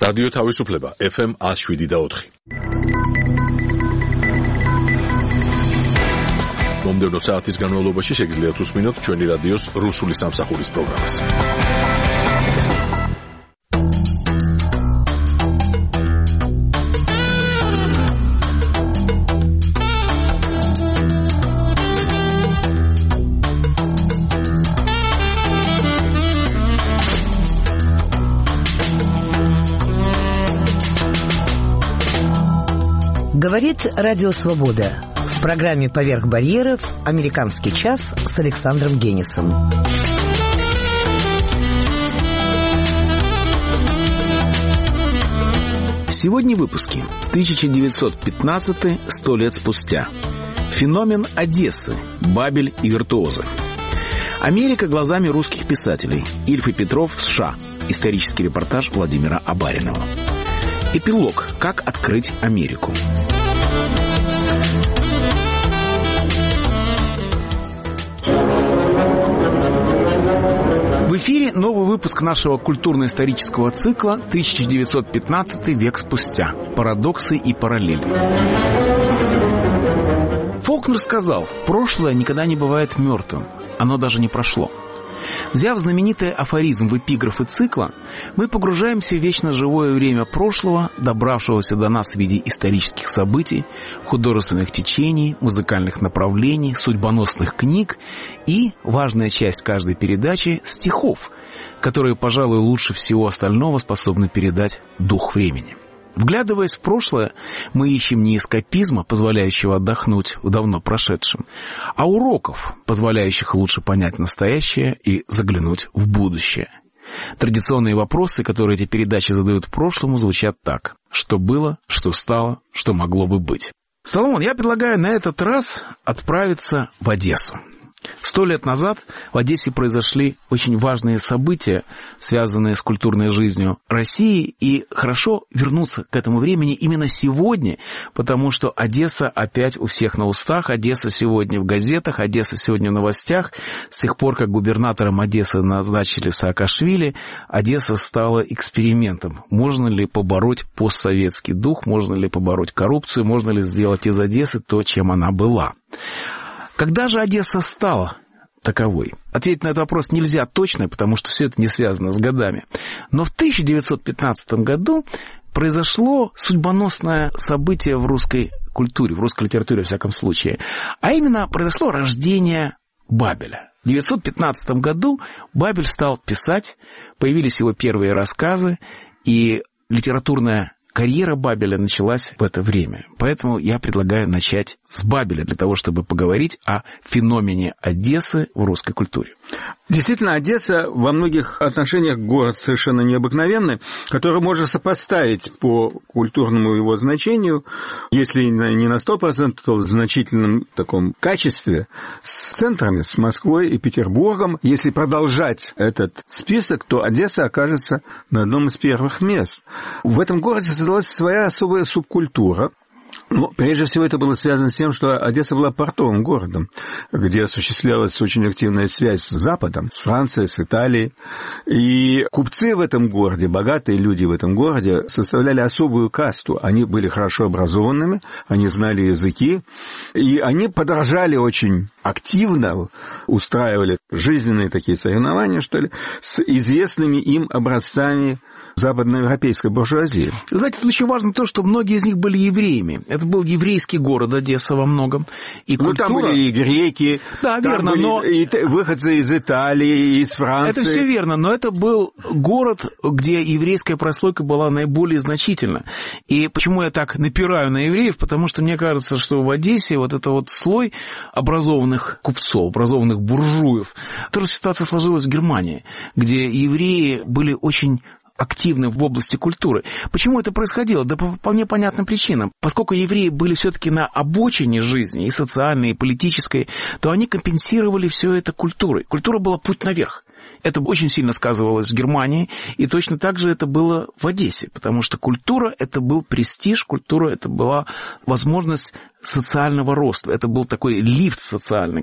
რადიო თავისუფლება FM 107.4. მომდევნო საათის განმავლობაში შეგიძლიათ უსმინოთ ჩვენი რადიოს რუსული სამსახურის პროგრამას. Говорит Радио Свобода. В программе «Поверх барьеров» «Американский час» с Александром Генисом. Сегодня в выпуске. 1915, 100 лет спустя. Феномен Одессы. Бабель и виртуозы. Америка глазами русских писателей. Ильф и Петров в США. Исторический репортаж Владимира Абаринова. Эпилог. Как открыть Америку. В эфире новый выпуск нашего культурно-исторического цикла «1915 век спустя. Парадоксы и параллели». Фолкнер сказал: «Прошлое никогда не бывает мертвым. Оно даже не прошло». Взяв знаменитый афоризм в эпиграфы цикла, мы погружаемся в вечно живое время прошлого, добравшегося до нас в виде исторических событий, художественных течений, музыкальных направлений, судьбоносных книг и, важная часть каждой передачи, стихов, которые, пожалуй, лучше всего остального способны передать дух времени. Вглядываясь в прошлое, мы ищем не эскапизма, позволяющего отдохнуть в давно прошедшем, а уроков, позволяющих лучше понять настоящее и заглянуть в будущее. Традиционные вопросы, которые эти передачи задают прошлому, звучат так: что было, что стало, что могло бы быть. Соломон, я предлагаю на этот раз отправиться в Одессу. 100 лет назад в Одессе произошли очень важные события, связанные с культурной жизнью России, и хорошо вернуться к этому времени именно сегодня, потому что Одесса опять у всех на устах, Одесса сегодня в газетах, Одесса сегодня в новостях. С тех пор, как губернатором Одессы назначили Саакашвили, Одесса стала экспериментом. Можно ли побороть постсоветский дух, можно ли побороть коррупцию, можно ли сделать из Одессы то, чем она была. Когда же Одесса стала таковой? Ответить на этот вопрос нельзя точно, потому что все это не связано с годами. Но в 1915 году произошло судьбоносное событие в русской культуре, в русской литературе, во всяком случае. А именно, произошло рождение Бабеля. В 1915 году Бабель стал писать, появились его первые рассказы, и литературная карьера Бабеля началась в это время. Поэтому я предлагаю начать с Бабеля, для того, чтобы поговорить о феномене Одессы в русской культуре. Действительно, Одесса во многих отношениях город совершенно необыкновенный, который можно сопоставить по культурному его значению, если не на 100%, то в значительном таком качестве, с центрами, с Москвой и Петербургом. Если продолжать этот список, то Одесса окажется на одном из первых мест. В этом городе создалась своя особая субкультура. Но прежде всего это было связано с тем, что Одесса была портовым городом, где осуществлялась очень активная связь с Западом, с Францией, с Италией. И купцы в этом городе, богатые люди в этом городе составляли особую касту. Они были хорошо образованными, они знали языки, и они подражали очень активно, устраивали жизненные такие соревнования, что ли, с известными им образцами западноевропейской буржуазии. Знаете, тут еще важно то, что многие из них были евреями. Это был еврейский город Одесса во многом. И культура... там были и греки, да, верно, но... и выходцы из Италии, и из Франции. Это все верно, но это был город, где еврейская прослойка была наиболее значительна. И почему я так напираю на евреев? Потому что мне кажется, что в Одессе вот это вот слой образованных купцов, образованных буржуев. Та же ситуация сложилась в Германии, где евреи были очень активны в области культуры. Почему это происходило? Да по вполне понятным причинам. Поскольку евреи были все-таки на обочине жизни, и социальной, и политической, то они компенсировали все это культурой. Культура была путь наверх. Это очень сильно сказывалось в Германии, и точно так же это было в Одессе, потому что культура – это был престиж, культура – это была возможность социального роста, это был такой лифт социальный.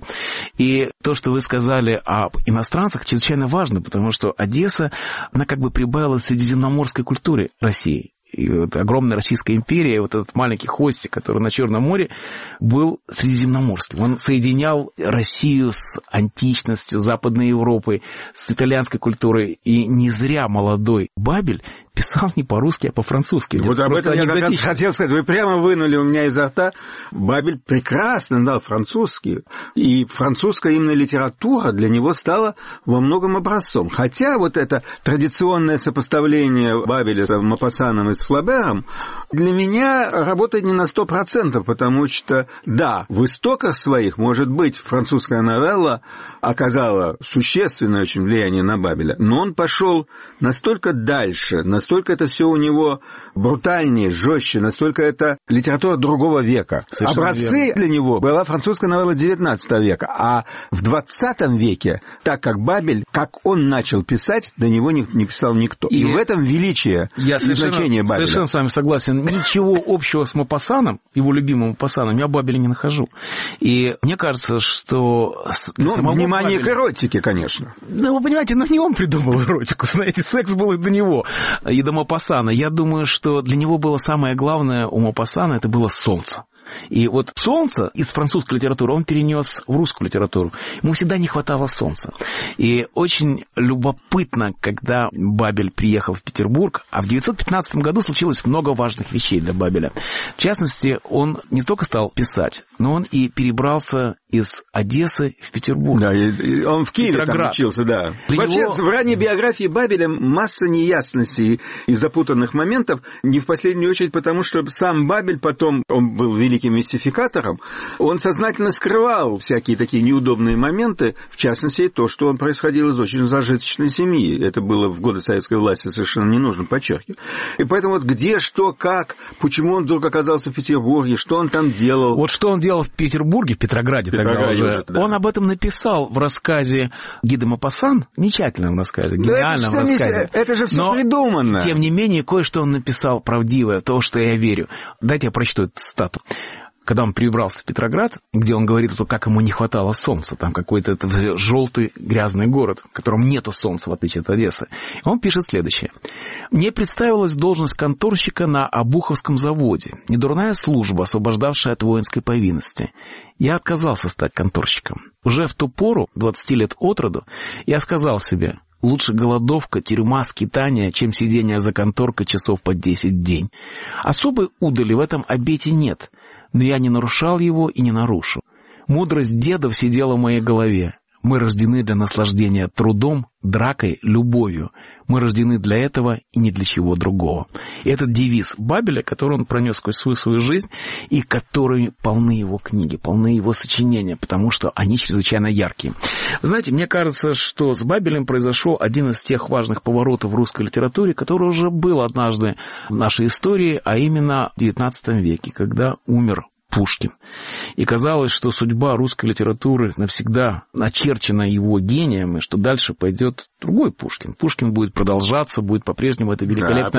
И то, что вы сказали об иностранцах, чрезвычайно важно, потому что Одесса, она как бы прибавила средиземноморской культуре России. И вот огромная Российская империя, вот этот маленький хвостик, который на Черном море, был средиземноморским. Он соединял Россию с античностью, Западной Европой, с итальянской культурой. И не зря молодой Бабель писал не по-русски, а по-французски. Вот об этом я как раз хотел сказать. Вы прямо вынули у меня изо рта. Бабель прекрасно знал французский. И французская именно литература для него стала во многом образцом. Хотя вот это традиционное сопоставление Бабеля с Мопассаном и с Флабером для меня работает не на 100%, потому что, да, в истоках своих, может быть, французская новелла оказала существенное очень влияние на Бабеля, но он пошел настолько дальше, настолько это все у него брутальнее, жестче, настолько это литература другого века. Совершенно образцы верно. Для него была французская новелла XIX века, а в XX веке, так как Бабель, как он начал писать, до него не писал никто. И в этом величие и значение Бабеля. Совершенно с вами согласен. Ничего общего с Мопассаном, его любимым Мопассаном, я в Бабеле не нахожу. И мне кажется, что... внимание к эротике, конечно. Да, вы понимаете, не он придумал эротику. Знаете, секс был и до него, и до Мопассана. Я думаю, что для него было самое главное у Мопассана, это было солнце. И вот солнце из французской литературы он перенес в русскую литературу. Ему всегда не хватало солнца. И очень любопытно, когда Бабель приехал в Петербург, а в 1915 году случилось много важных вещей для Бабеля. В частности, он не только стал писать, но он и перебрался из Одессы в Петербург. Да, и он в Киеве там учился, да. Вообще, в ранней биографии Бабеля масса неясностей и запутанных моментов, не в последнюю очередь потому, что сам Бабель потом, он был великим мистификатором, он сознательно скрывал всякие такие неудобные моменты, в частности, то, что он происходил из очень зажиточной семьи. Это было в годы советской власти совершенно не нужно подчеркивать. И поэтому вот где, что, как, почему он вдруг оказался в Петербурге, что он там делал. Вот что он делал в Петербурге, в Петрограде тогда уже. Да. Он об этом написал в рассказе Гиде Мопассан, замечательном рассказе, гениальном рассказе. Это же все придумано. Тем не менее, кое-что он написал правдивое, то, что я верю. Дайте я прочту эту цитату. Когда он перебрался в Петроград, где он говорит, как ему не хватало солнца, там какой-то желтый грязный город, в котором нету солнца, в отличие от Одессы, он пишет следующее. «Мне представилась должность конторщика на Обуховском заводе, недурная служба, освобождавшая от воинской повинности. Я отказался стать конторщиком. Уже в ту пору, 20 лет от роду, я сказал себе, лучше голодовка, тюрьма, скитание, чем сидение за конторкой часов по 10 в день. Особой удали в этом обете нет». Но я не нарушал его и не нарушу. Мудрость дедов сидела в моей голове. Мы рождены для наслаждения трудом, дракой, любовью. Мы рождены для этого и ни для чего другого. И этот девиз Бабеля, который он пронес сквозь всю свою жизнь, и который полны его книги, полны его сочинения, потому что они чрезвычайно яркие. Знаете, мне кажется, что с Бабелем произошел один из тех важных поворотов в русской литературе, который уже был однажды в нашей истории, а именно в XIX веке, когда умер Пушкин. И казалось, что судьба русской литературы навсегда начерчена его гением, и что дальше пойдет другой Пушкин. Пушкин будет продолжаться, будет по-прежнему это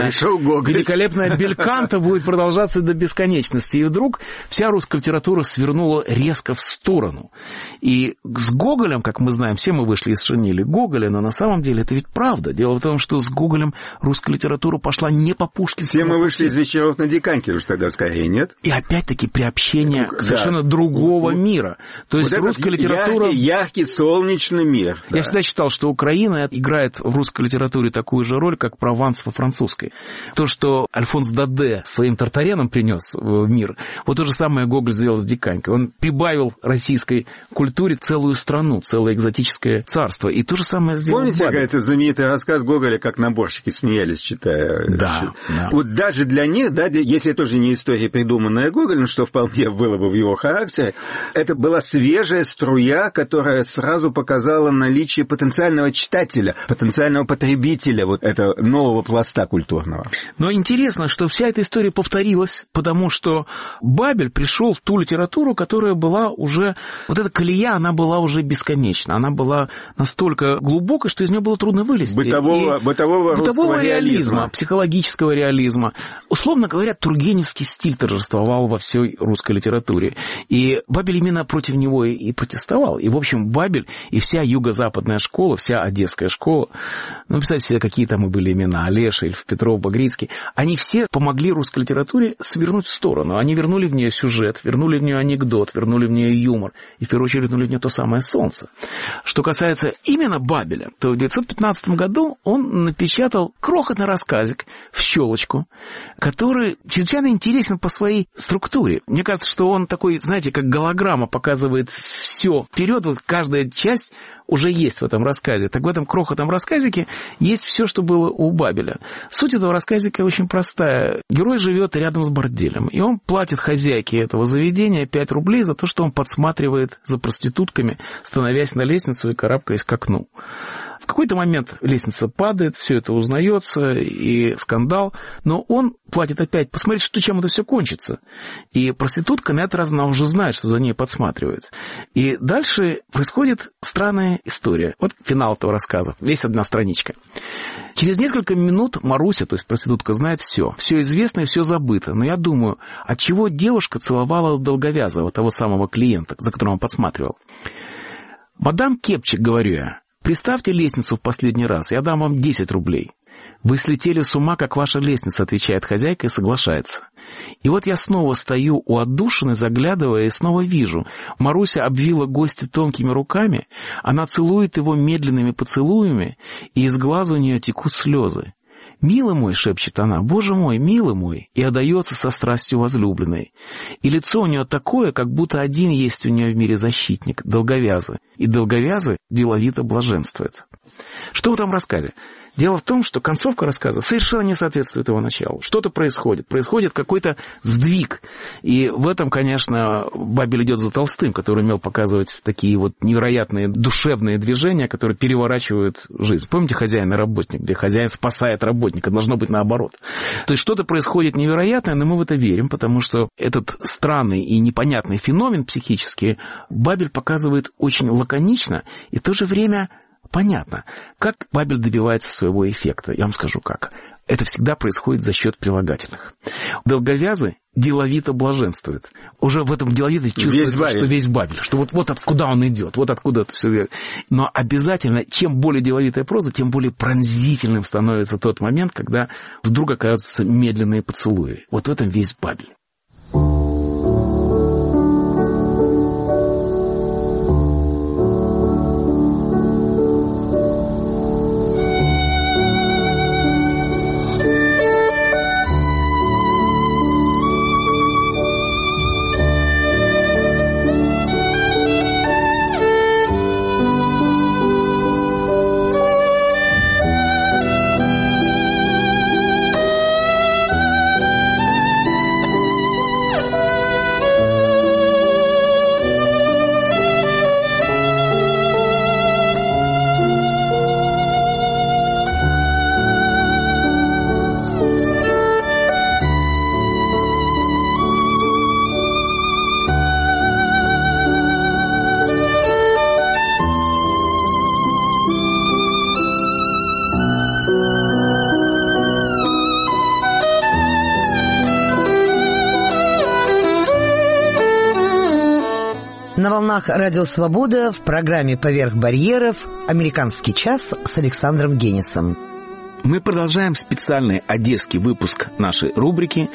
великолепная бельканта будет продолжаться до бесконечности. И вдруг вся русская литература свернула резко в сторону. И с Гоголем, как мы знаем, все мы вышли из шинели Гоголя, но на самом деле это ведь правда. Дело в том, что с Гоголем русская литература пошла не по пушкинскому. Все мы вышли из вечеров на Диканьке уже тогда скорее, нет? И опять-таки приобщение к совершенно другого мира. То есть вот русская литература... Яркий, солнечный мир. Я всегда считал, что Украина играет в русской литературе такую же роль, как Прованс во французской. То, что Альфонс Даде своим Тартареном принес в мир, вот то же самое Гоголь сделал с Диканькой. Он прибавил российской культуре целую страну, целое экзотическое царство. И то же самое сделал Бабель. Помните, это знаменитый рассказ Гоголя, как наборщики смеялись, читая? Да. Вот даже для них, да, если это тоже не история, придуманная Гоголем, что вполне было бы в его характере, это была свежая струя, которая сразу показала наличие потенциального читателя, потенциального потребителя вот этого нового пласта культурного. Но интересно, что вся эта история повторилась, потому что Бабель пришел в ту литературу, которая была уже... Вот эта колея, она была уже бесконечна. Она была настолько глубокой, что из нее было трудно вылезти. Бытового реализма, психологического реализма. Условно говоря, тургеневский стиль торжествовал во всей русской русской литературе. И Бабель именно против него и протестовал. И, в общем, Бабель и вся юго-западная школа, вся одесская школа, представьте себе, какие там и были имена, Олеша, Ильф Петров, Багрицкий, они все помогли русской литературе свернуть в сторону. Они вернули в нее сюжет, вернули в нее анекдот, вернули в нее юмор. И, в первую очередь, вернули в нее то самое солнце. Что касается именно Бабеля, то в 1915 году он напечатал крохотный рассказик в щелочку, который чрезвычайно интересен по своей структуре. Мне кажется, что он такой, знаете, как голограмма показывает все вперед, вот каждая часть уже есть в этом рассказе. Так в этом крохотном рассказике есть все, что было у Бабеля. Суть этого рассказика очень простая. Герой живет рядом с борделем, и он платит хозяйке этого заведения 5 рублей за то, что он подсматривает за проститутками, становясь на лестницу и карабкаясь к окну. В какой-то момент лестница падает, все это узнается, и скандал, но он платит опять посмотреть, чем это все кончится. И проститутка на этот раз она уже знает, что за ней подсматривают. И дальше происходит странная история. Вот финал этого рассказа, весь одна страничка. Через несколько минут Маруся, то есть проститутка, знает все. Все известно и все забыто. Но я думаю, отчего девушка целовала долговязого, того самого клиента, за которым он подсматривал. «Мадам Кепчик, — говорю я, — приставьте лестницу в последний раз, я дам вам 10 рублей. Вы слетели с ума, как ваша лестница, — отвечает хозяйка и соглашается. И вот я снова стою у отдушины, заглядывая, и снова вижу. Маруся обвила гостя тонкими руками, она целует его медленными поцелуями, и из глаз у нее текут слезы. «Милый мой, — шепчет она, — Боже мой, милый мой!» и отдается со страстью возлюбленной. И лицо у нее такое, как будто один есть у нее в мире защитник — долговязый. И долговязый деловито блаженствует. Что в этом рассказе? Дело в том, что концовка рассказа совершенно не соответствует его началу. Что-то происходит. Происходит какой-то сдвиг. И в этом, конечно, Бабель идет за Толстым, который умел показывать такие вот невероятные душевные движения, которые переворачивают жизнь. Помните «Хозяин и работник», где хозяин спасает работника? Должно быть наоборот. То есть что-то происходит невероятное, но мы в это верим, потому что этот странный и непонятный феномен психический Бабель показывает очень лаконично и в то же время понятно. Как Бабель добивается своего эффекта? Я вам скажу как. Это всегда происходит за счет прилагательных. Долговязый деловито блаженствует. Уже в этом деловито чувствуется, что весь Бабель, что вот откуда он идет, вот откуда это все идет. Но обязательно, чем более деловитая проза, тем более пронзительным становится тот момент, когда вдруг оказываются медленные поцелуи. Вот в этом весь Бабель. На волнах Радио Свобода в программе «Поверх барьеров» «Американский час» с Александром Генисом. Мы продолжаем специальный одесский выпуск нашей рубрики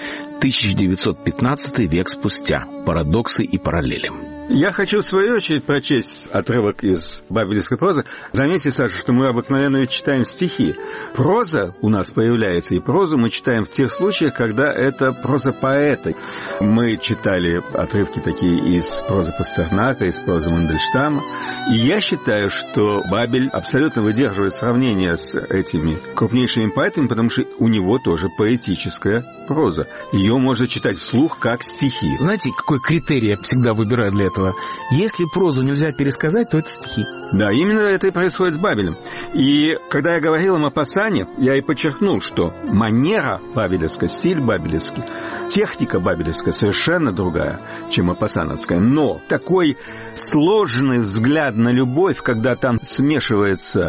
«1915 век спустя. Парадоксы и параллели». Я хочу, в свою очередь, прочесть отрывок из бабелевской прозы. Заметьте, Саша, что мы обыкновенно читаем стихи. Проза у нас появляется, и прозу мы читаем в тех случаях, когда это проза поэта. Мы читали отрывки такие из прозы Пастернака, из прозы Мандельштама. И я считаю, что Бабель абсолютно выдерживает сравнение с этими крупнейшими поэтами, потому что у него тоже поэтическая проза. Ее можно читать вслух как стихи. Знаете, какой критерий я всегда выбираю для этого? Если прозу нельзя пересказать, то это стихи. Да, именно это и происходит с Бабелем. И когда я говорил о Мопассане, я и подчеркнул, что манера бабелевская, стиль бабелевский, техника бабелевская совершенно другая, чем мопассановская. Но такой сложный взгляд на любовь, когда там смешивается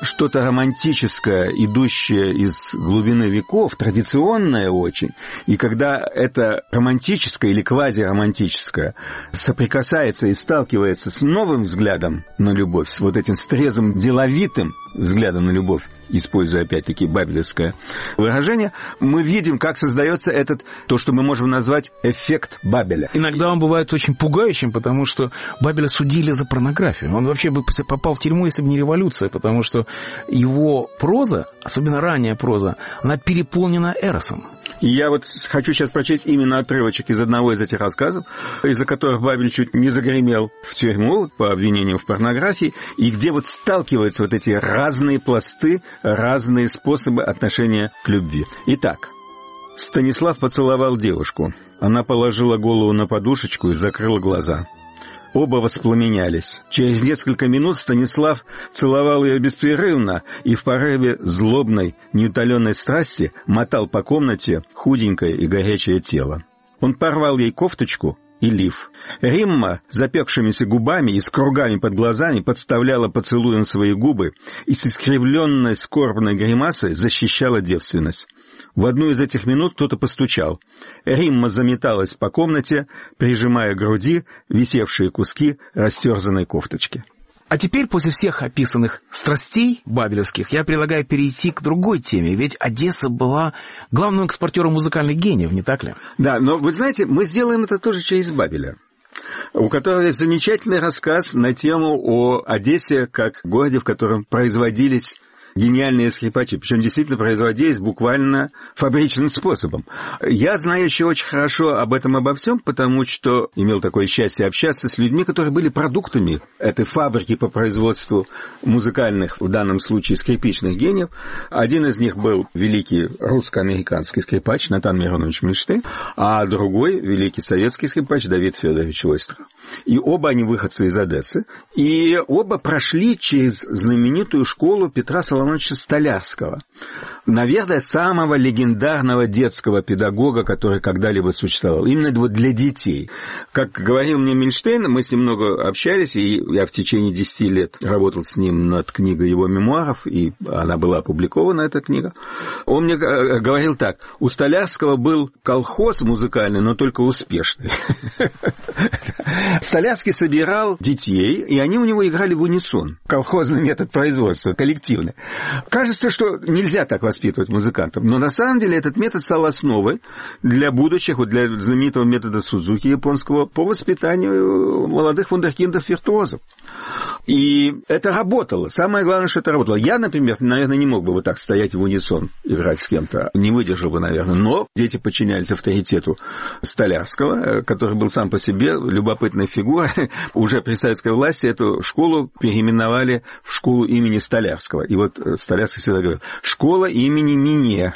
что-то романтическое, идущее из глубины веков, традиционное очень. И когда это романтическое или квазиромантическое соприкасается и сталкивается с новым взглядом на любовь, с вот этим трезвым, деловитым взглядом на любовь, используя опять-таки бабелевское выражение, мы видим, как создается этот, то, что мы можем назвать эффект Бабеля. Иногда он бывает очень пугающим, потому что Бабеля судили за порнографию. Он вообще бы попал в тюрьму, если бы не революция, потому что его проза, особенно ранняя проза, она переполнена эросом. И я вот хочу сейчас прочесть именно отрывочек из одного из этих рассказов, из-за которых Бабель чуть не загремел в тюрьму по обвинению в порнографии, и где вот сталкиваются вот эти разные пласты, разные способы отношения к любви. Итак, Станислав поцеловал девушку. Она положила голову на подушечку и закрыла глаза. Оба воспламенялись. Через несколько минут Станислав целовал ее беспрерывно и в порыве злобной, неутоленной страсти мотал по комнате худенькое и горячее тело. Он порвал ей кофточку и лиф. Римма с запекшимися губами и с кругами под глазами подставляла поцелуем свои губы и с искривленной скорбной гримасой защищала девственность. В одну из этих минут кто-то постучал. Римма заметалась по комнате, прижимая к груди висевшие куски растерзанной кофточки. А теперь, после всех описанных страстей бабелевских, я предлагаю перейти к другой теме. Ведь Одесса была главным экспортером музыкальных гениев, не так ли? Да, но вы знаете, мы сделаем это тоже через Бабеля, у которого есть замечательный рассказ на тему о Одессе как городе, в котором производились гениальные скрипачи, причем действительно производились буквально фабричным способом. Я знаю еще очень хорошо обо всем, потому что имел такое счастье общаться с людьми, которые были продуктами этой фабрики по производству музыкальных, в данном случае скрипичных гениев. Один из них был великий русско-американский скрипач Натан Миронович Мильштейн, а другой великий советский скрипач Давид Федорович Ойстров. И оба они выходцы из Одессы, и оба прошли через знаменитую школу Петра Соломоновича Столярского. Наверное, самого легендарного детского педагога, который когда-либо существовал. Именно для детей. Как говорил мне Мильштейн, мы с ним много общались, и я в течение 10 лет работал с ним над книгой его мемуаров, и она была опубликована, эта книга. Он мне говорил так: у Столярского был колхоз музыкальный, но только успешный. Столярский собирал детей, и они у него играли в унисон. Колхозный метод производства, коллективный. Кажется, что нельзя так воспитывать музыкантов, но на самом деле этот метод стал основой для будущих, вот для знаменитого метода Судзуки японского по воспитанию молодых вундеркиндов-виртуозов. И это работало. Самое главное, что это работало. Я, например, наверное, не мог бы вот так стоять в унисон, играть с кем-то. Не выдержал бы, наверное. Но дети подчинялись авторитету Столярского, который был сам по себе любопытной фигурой. Уже при советской власти эту школу переименовали в школу имени Столярского. И вот Столярский всегда говорил: школа имени Мине.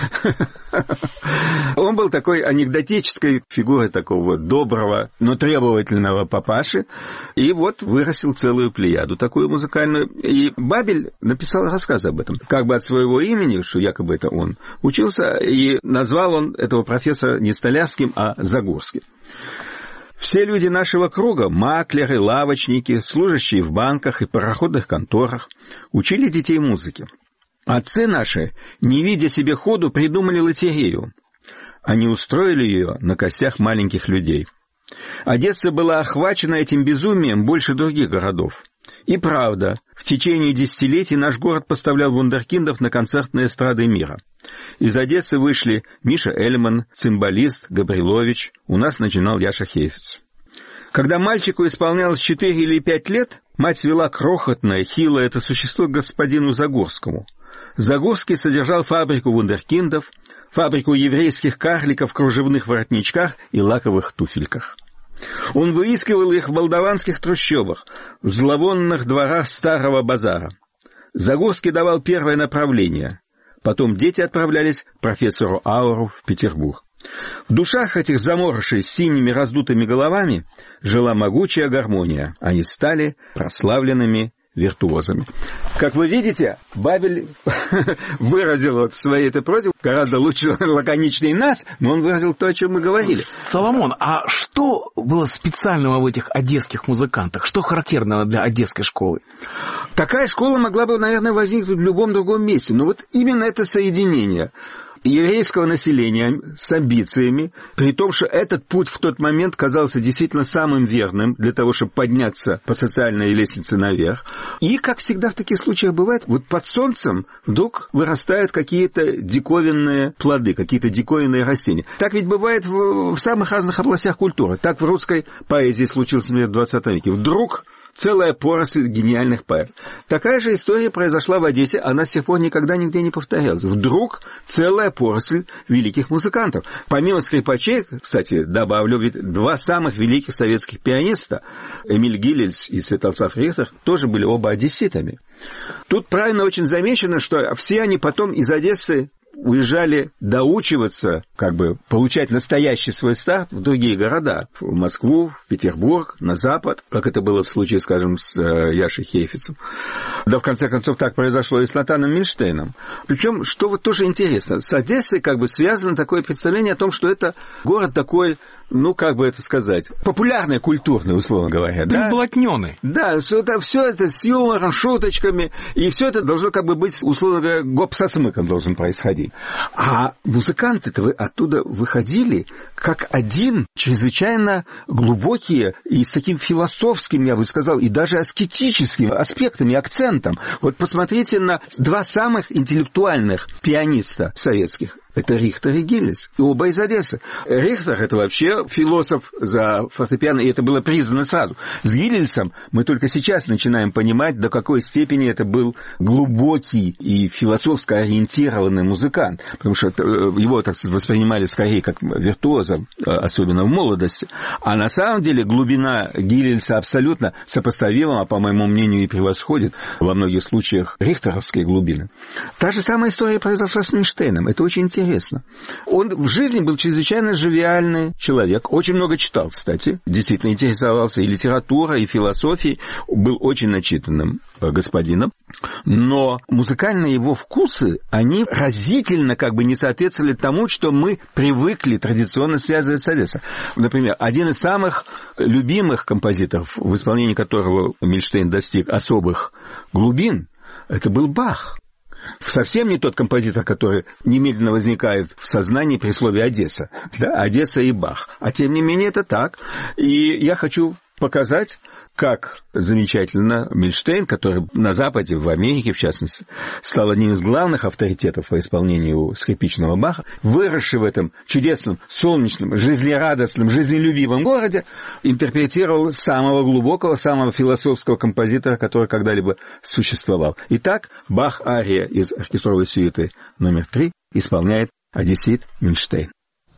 Он был такой анекдотической фигурой такого доброго, но требовательного папаши. И вот вырастил целую плеяду такую музыкальную. И Бабель написал рассказ об этом. Как бы от своего имени, что якобы это он учился, и назвал он этого профессора не Столярским, а Загорским. Все люди нашего круга, маклеры, лавочники, служащие в банках и пароходных конторах, учили детей музыке. Отцы наши, не видя себе ходу, придумали лотерею. Они устроили ее на костях маленьких людей. Одесса была охвачена этим безумием больше других городов. И правда, в течение десятилетий наш город поставлял вундеркиндов на концертные эстрады мира. Из Одессы вышли Миша Эльман, цимбалист, Габрилович, у нас начинал Яша Хейфец. Когда мальчику исполнялось 4 или 5 лет, мать свела крохотное, хилое это существо к господину Загорскому. Загорский содержал фабрику вундеркиндов, фабрику еврейских карликов в кружевных воротничках и лаковых туфельках. Он выискивал их в молдаванских трущобах, в зловонных дворах старого базара. Загорский давал первое направление. Потом дети отправлялись к профессору Ауру в Петербург. В душах этих заморышей с синими раздутыми головами жила могучая гармония. Они стали прославленными виртуозами. Как вы видите, Бабель выразил вот в своей этой прозе гораздо лучше, лаконичнее нас, но он выразил то, о чем мы говорили. Соломон, а что было специального в этих одесских музыкантах? Что характерного для одесской школы? Такая школа могла бы, наверное, возникнуть в любом другом месте. Но вот именно это соединение еврейского населения с амбициями, при том, что этот путь в тот момент казался действительно самым верным для того, чтобы подняться по социальной лестнице наверх. И, как всегда в таких случаях бывает, вот под солнцем вдруг вырастают какие-то диковинные плоды, какие-то диковинные растения. Так ведь бывает в самых разных областях культуры. Так в русской поэзии случилось, например, в 20 веке. Вдруг целая поросль гениальных поэтов. Такая же история произошла в Одессе, она с тех пор никогда нигде не повторялась. Вдруг целая поросль великих музыкантов. Помимо скрипачей, кстати, добавлю, ведь два самых великих советских пианиста, Эмиль Гилельс и Святослав Рихтер, тоже были оба одесситами. Тут правильно очень замечено, что все они потом из Одессы уезжали доучиваться, как бы получать настоящий свой старт в другие города. В Москву, в Петербург, на Запад, как это было в случае, скажем, с Яшей Хейфицем. Да, в конце концов, так произошло и с Натаном Мильштейном. Причем, что вот тоже интересно, с Одессой как бы связано такое представление о том, что это город такой, ну, как бы это сказать, популярный, культурный, условно говоря. Приблотнённый. Да, все это с юмором, шуточками, и все это должно как бы быть, условно говоря, гоп со смыком должен происходить. А музыканты-то оттуда выходили как один, чрезвычайно глубокие и с таким философским, я бы сказал, и даже аскетическим аспектом и акцентом. Вот посмотрите на два самых интеллектуальных пианиста советских. Это Рихтер и Гилельс, и оба из Одессы. Рихтер – это вообще философ за фортепиано, и это было признано сразу. С Гилельсом мы только сейчас начинаем понимать, до какой степени это был глубокий и философски ориентированный музыкант, потому что его, так сказать, воспринимали скорее как виртуоза, особенно в молодости. А на самом деле глубина Гилельса абсолютно сопоставима, а по моему мнению и превосходит во многих случаях рихтеровские глубины. Та же самая история произошла с Мильштейном. Это очень интересно. Он в жизни был чрезвычайно живиальный человек, очень много читал, кстати, действительно интересовался и литературой, и философией, был очень начитанным господином, но музыкальные его вкусы, они разительно как бы не соответствовали тому, что мы привыкли традиционно связывать с Одессой. Например, один из самых любимых композиторов, в исполнении которого Мильштейн достиг особых глубин, это был Бах. Совсем не тот композитор, который немедленно возникает в сознании при слове «Одесса». Да? Одесса и Бах. А тем не менее это так. И я хочу показать, как замечательно Мильштейн, который на Западе, в Америке, в частности, стал одним из главных авторитетов по исполнению скрипичного Баха, выросший в этом чудесном, солнечном, жизнерадостном, жизнелюбивом городе, интерпретировал самого глубокого, самого философского композитора, который когда-либо существовал. Итак, Бах-ария из оркестровой сюиты номер 3 исполняет одессит Мильштейн.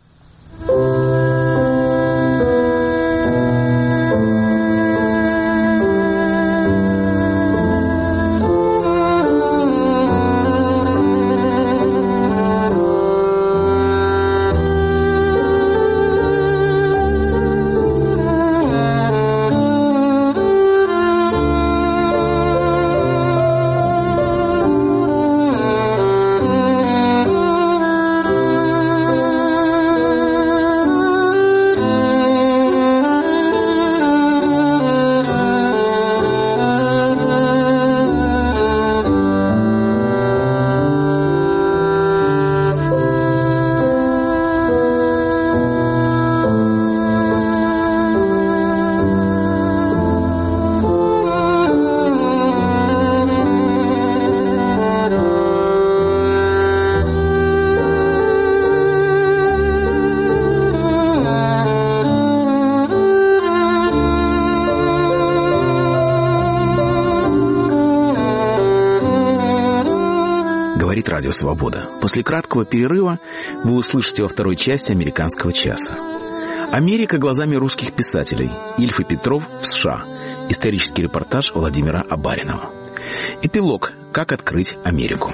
Радио «Свобода». После краткого перерыва вы услышите во второй части «Американского часа». Америка глазами русских писателей. Ильф и Петров в США. Исторический репортаж Владимира Абаринова. Эпилог «Как открыть Америку».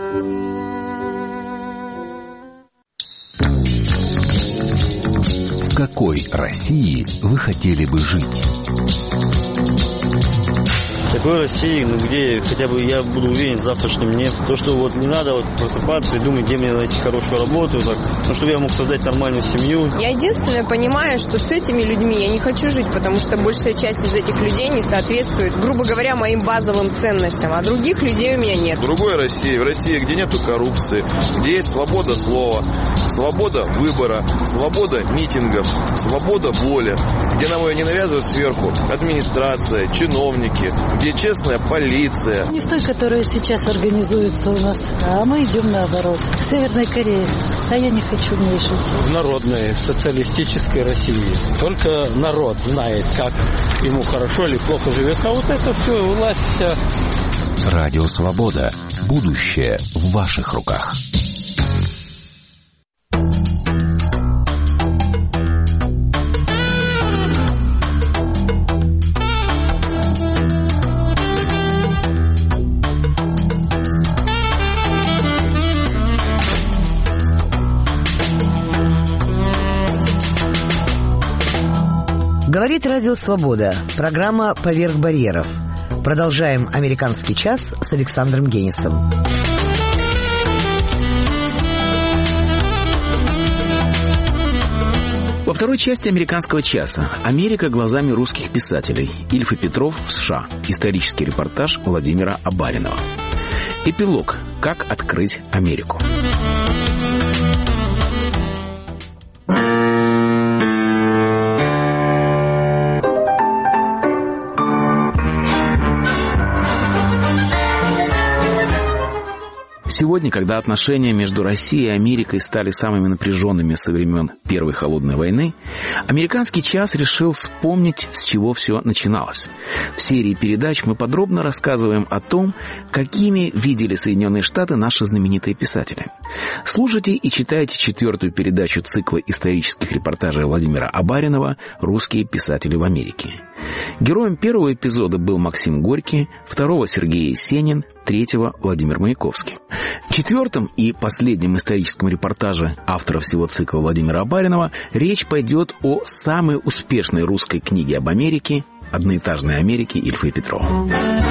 В какой России вы хотели бы жить? Такой России, где хотя бы я буду уверен в завтрашнем дне. То, что не надо просыпаться и думать, где мне найти хорошую работу, чтобы я мог создать нормальную семью. Я единственное понимаю, что с этими людьми я не хочу жить, потому что большая часть из этих людей не соответствует, грубо говоря, моим базовым ценностям, а других людей у меня нет. Другой России, в России, где нету коррупции, где есть свобода слова, свобода выбора, свобода митингов, свобода воли, где нам ее не навязывают сверху администрация, чиновники, где честная полиция. Не в той, которая сейчас организуется у нас, а мы идем наоборот. В Северной Корее, а я не хочу в ней жить. В народной, социалистической России. Только народ знает, как ему хорошо или плохо живет. А вот это все, власть вся. Радио Свобода. Будущее в ваших руках. Говорит Радио Свобода. Программа «Поверх барьеров». Продолжаем «Американский час» с Александром Генисом. Во второй части «Американского часа» Америка глазами русских писателей. Ильф и Петров в США. Исторический репортаж Владимира Абаринова. Эпилог. Как открыть Америку. Сегодня, когда отношения между Россией и Америкой стали самыми напряженными со времен Первой холодной войны, «Американский час» решил вспомнить, с чего все начиналось. В серии передач мы подробно рассказываем о том, какими видели Соединенные Штаты наши знаменитые писатели. Слушайте и читайте 4-ю передачу цикла исторических репортажей Владимира Абаринова «Русские писатели в Америке». Героем первого эпизода был Максим Горький, второго — Сергей Есенин, третьего — Владимир Маяковский. В 4-м и последнем историческом репортаже автора всего цикла Владимира Абаринова речь пойдет о самой успешной русской книге об Америке «Одноэтажной Америке» Ильфа и Петрова.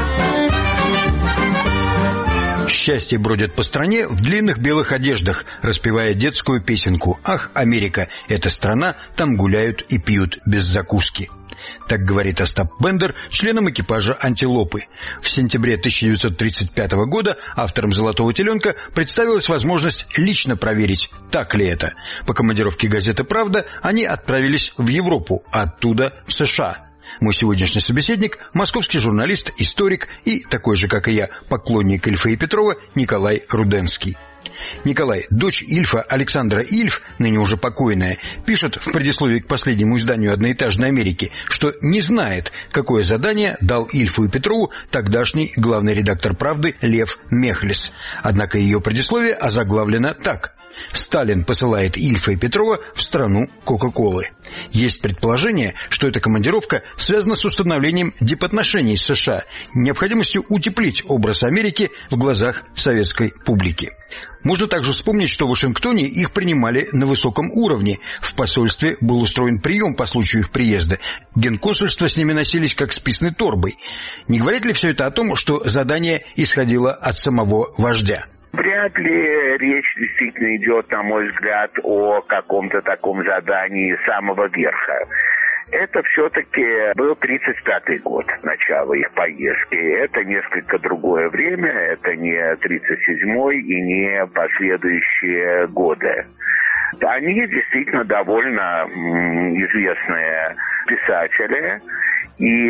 Счастье бродит по стране в длинных белых одеждах, распевая детскую песенку «Ах, Америка, это страна, там гуляют и пьют без закуски». Так говорит Остап Бендер членам экипажа «Антилопы». В сентябре 1935 года авторам «Золотого теленка» представилась возможность лично проверить, так ли это. По командировке газеты «Правда» они отправились в Европу, а оттуда в США. Мой сегодняшний собеседник – московский журналист, историк и, такой же, как и я, поклонник Ильфа и Петрова Николай Руденский. Николай, дочь Ильфа, Александра Ильф, ныне уже покойная, пишет в предисловии к последнему изданию «Одноэтажной Америки», что не знает, какое задание дал Ильфу и Петрову тогдашний главный редактор «Правды» Лев Мехлис. Однако ее предисловие озаглавлено так: «Сталин посылает Ильфа и Петрова в страну Кока-Колы». Есть предположение, что эта командировка связана с установлением дипотношений с США, необходимостью утеплить образ Америки в глазах советской публики. Можно также вспомнить, что в Вашингтоне их принимали на высоком уровне. В посольстве был устроен прием по случаю их приезда. Генконсульства с ними носились как с писаной торбой. Не говорит ли все это о том, что задание исходило от самого вождя? Вряд ли речь действительно идет, на мой взгляд, о каком-то таком задании самого верха. Это все-таки был 35-й год, начало их поездки. Это несколько другое время, это не 37-й и не последующие годы. Они действительно довольно известные писатели. И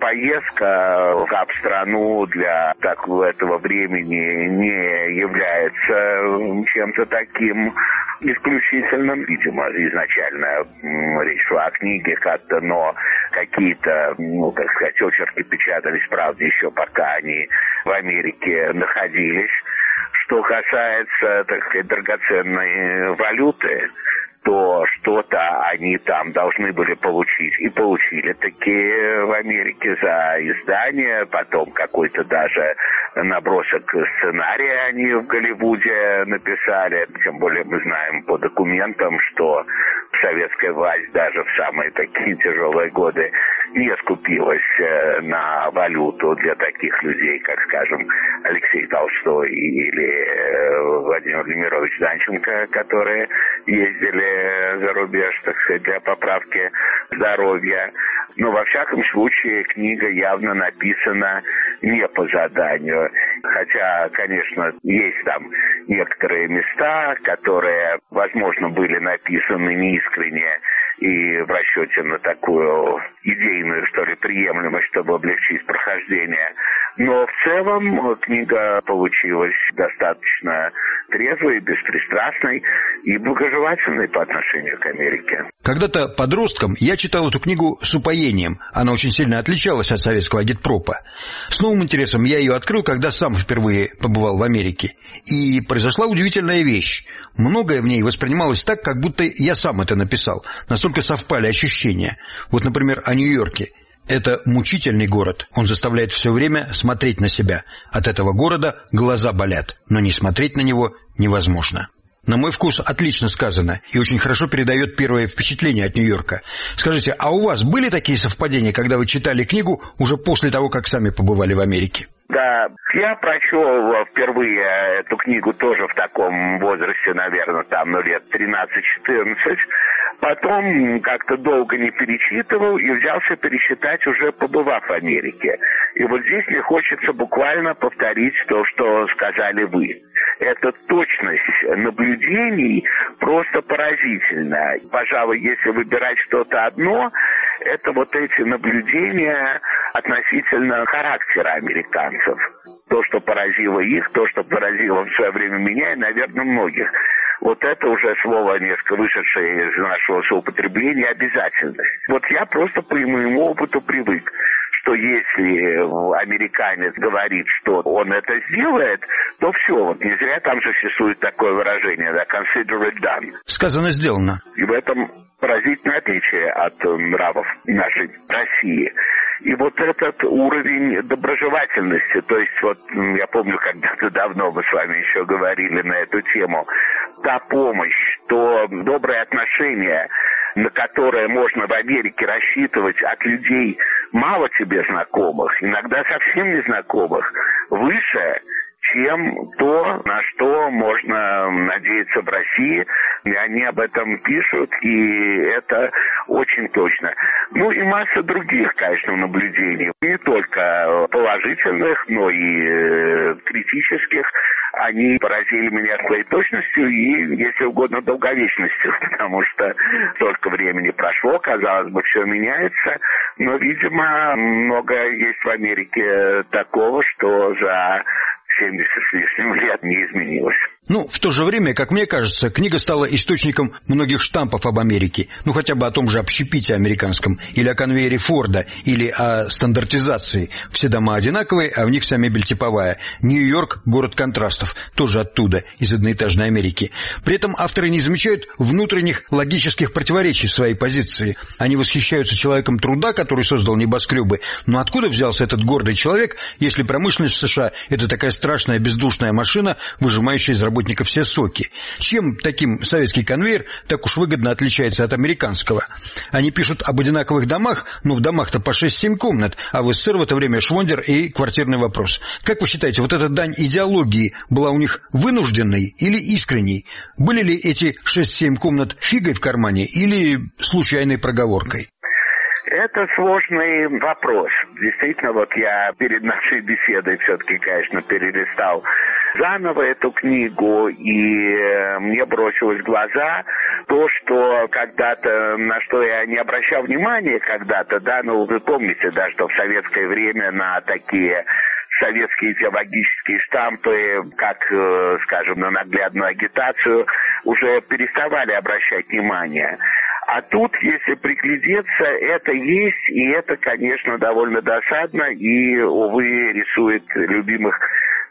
поездка в страну для этого времени не является чем-то таким исключительным. Видимо, изначально речь шла о книге как-то, но какие-то, очерки печатались, правда, еще пока они в Америке находились. Что касается, драгоценной валюты, то что-то они там должны были получить. И получили таки в Америке за издание, потом какой-то даже набросок сценария они в Голливуде написали. Тем более мы знаем по документам, что советская власть даже в самые такие тяжелые годы не скупилась на валюту для таких людей, как, скажем, Алексей Толстой или Владимир Владимирович Данченко, которые ездили за рубеж, так сказать, для поправки здоровья. Но, во всяком случае, книга явно написана не по заданию. Хотя, конечно, есть там некоторые места, которые, возможно, были написаны неискренне и в расчете на такую идейную, что ли, приемлемость, чтобы облегчить прохождение. Но в целом книга получилась достаточно трезвой, беспристрастной и благожелательной по отношению к Америке. Когда-то подростком я читал эту книгу с упоением. Она очень сильно отличалась от советского агитпропа. С новым интересом я ее открыл, когда сам впервые побывал в Америке. И произошла удивительная вещь. Многое в ней воспринималось так, как будто я сам это написал. Настолько совпали ощущения. Вот, например, о Нью-Йорке. Это мучительный город. Он заставляет все время смотреть на себя. От этого города глаза болят, но не смотреть на него невозможно. На мой вкус отлично сказано и очень хорошо передает первое впечатление от Нью-Йорка. Скажите, а у вас были такие совпадения, когда вы читали книгу уже после того, как сами побывали в Америке? Да, я прочел впервые эту книгу тоже в таком возрасте, наверное, там, лет 13-14. Потом как-то долго не перечитывал и взялся пересчитать, уже побывав в Америке. И вот здесь мне хочется буквально повторить то, что сказали вы. Эта точность наблюдений просто поразительна. Пожалуй, если выбирать что-то одно, это вот эти наблюдения относительно характера американцев. То, что поразило их, то, что поразило в свое время меня и, наверное, многих. Вот это уже слово, несколько вышедшее из нашего соупотребления, обязательность. Вот я просто по моему опыту привык, что если американец говорит, что он это сделает, то все, вот не зря там же существует такое выражение, да, consider it done. Сказано, сделано. И в этом поразительное отличие от нравов нашей России. И вот этот уровень доброжелательности, то есть вот я помню, когда-то давно мы с вами еще говорили на эту тему, та помощь, то доброе отношение, на которое можно в Америке рассчитывать от людей мало тебе знакомых, иногда совсем незнакомых, выше, чем то, на что можно надеяться в России. И они об этом пишут, и это очень точно. Ну и масса других, конечно, наблюдений. Не только положительных, но и критических. Они поразили меня своей точностью и, если угодно, долговечностью, потому что столько времени прошло, казалось бы, все меняется, но, видимо, многое есть в Америке такого, что за 70 с лишним лет не изменилось. Ну, в то же время, как мне кажется, книга стала источником многих штампов об Америке. Ну, хотя бы о том же общепите американском, или о конвейере Форда, или о стандартизации. Все дома одинаковые, а в них вся мебель типовая. Нью-Йорк – город контрастов, тоже оттуда, из одноэтажной Америки. При этом авторы не замечают внутренних логических противоречий в своей позиции. Они восхищаются человеком труда, который создал небоскребы. Но откуда взялся этот гордый человек, если промышленность в США – это такая страшная бездушная машина, выжимающая из работников все соки? Чем таким советский конвейер так уж выгодно отличается от американского? Они пишут об одинаковых домах, но в домах-то по 6-7 комнат, а в СССР в это время швондер и квартирный вопрос. Как вы считаете, вот эта дань идеологии была у них вынужденной или искренней? Были ли эти 6-7 комнат фигой в кармане или случайной проговоркой? Это сложный вопрос. Действительно, вот я перед нашей беседой все-таки, конечно, перелистал заново эту книгу, и мне бросилось в глаза то, что когда-то, на что я не обращал внимания когда-то, да, ну вы помните, да, что в советское время на такие советские идеологические штампы, как, скажем, на наглядную агитацию, уже переставали обращать внимание. А тут, если приглядеться, это есть, и это, конечно, довольно досадно, и, увы, рисует любимых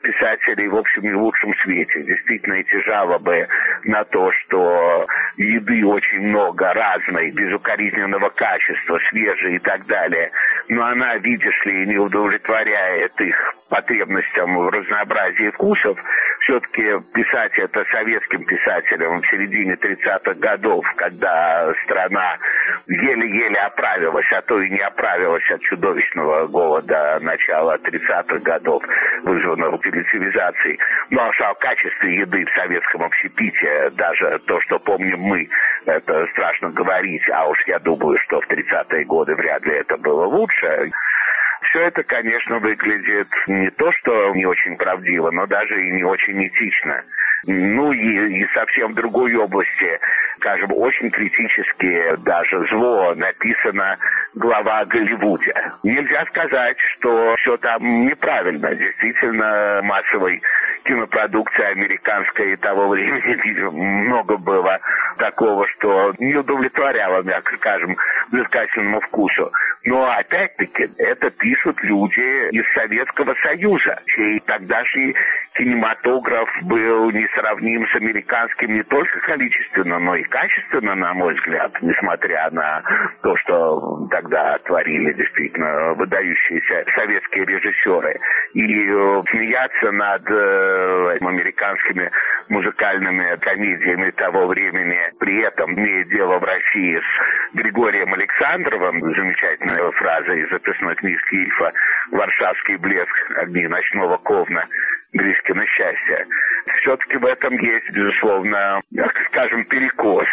писателей, в общем, не в лучшем свете. Действительно, эти жалобы на то, что еды очень много разной, безукоризненного качества, свежей и так далее, но она, видишь ли, не удовлетворяет их потребностям в разнообразии вкусов. Все-таки писать это советским писателям в середине 30-х годов, когда страна еле-еле оправилась, а то и не оправилась от чудовищного голода начала 30-х годов, вызванного релятивизацией. Ну а о качестве еды в советском общепите, даже то, что помним мы, это страшно говорить, а уж я думаю, что в 30-е годы вряд ли это было лучше. Все это, конечно, выглядит не то, что не очень правдиво, но даже и не очень этично. Ну и совсем в другой области, скажем, очень критически, даже зло написано глава о Голливуде. Нельзя сказать, что все там неправильно. Действительно, массовой кинопродукции американской того времени много было такого, что не удовлетворяло, мягко скажем, взыскательному вкусу. Но опять-таки это пишут люди из Советского Союза, чей тогдашний кинематограф был несравним с американским не только количественно, но и качественно, на мой взгляд, несмотря на то, что тогда творили действительно выдающиеся советские режиссеры. И смеяться над американскими музыкальными комедиями того времени, при этом имея дело в России с Григорием Александровым, замечательная фраза из записной книжки Ильфа «Варшавский блеск, огни ночного Ковна, Гришкино счастье». Все-таки в этом есть, безусловно, скажем, перекос.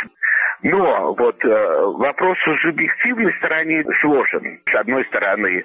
Но вот вопрос о субъективной стороне сложен. С одной стороны,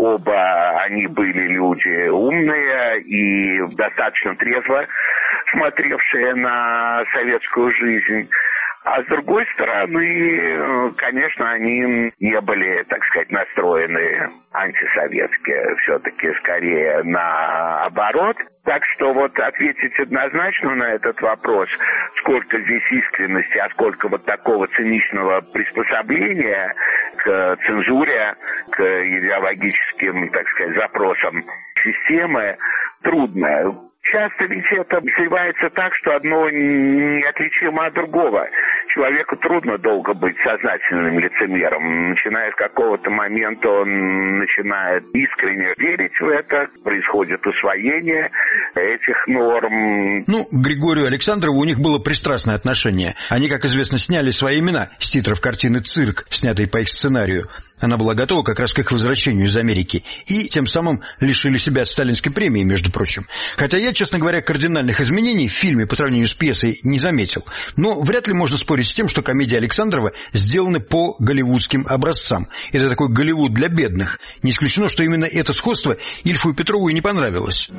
оба они были люди умные и достаточно трезво смотревшие на советскую жизнь. А с другой стороны, конечно, они не были, так сказать, настроены антисоветски, все-таки скорее наоборот. Так что вот ответить однозначно на этот вопрос, сколько здесь искренности, а сколько вот такого циничного приспособления к цензуре, к идеологическим, так сказать, запросам системы, трудно. Часто ведь это сливается так, что одно неотличимо от другого. Человеку трудно долго быть сознательным лицемером. Начиная с какого-то момента он начинает искренне верить в это, происходит усвоение этих норм. Ну, к Григорию Александрову у них было пристрастное отношение. Они, как известно, сняли свои имена с титров картины «Цирк», снятой по их сценарию. Она была готова как раз к их возвращению из Америки. И тем самым лишили себя сталинской премии, между прочим. Хотя я, честно говоря, кардинальных изменений в фильме по сравнению с пьесой не заметил. Но вряд ли можно спорить с тем, что комедии Александрова сделаны по голливудским образцам. Это такой Голливуд для бедных. Не исключено, что именно это сходство Ильфу и Петрову и не понравилось.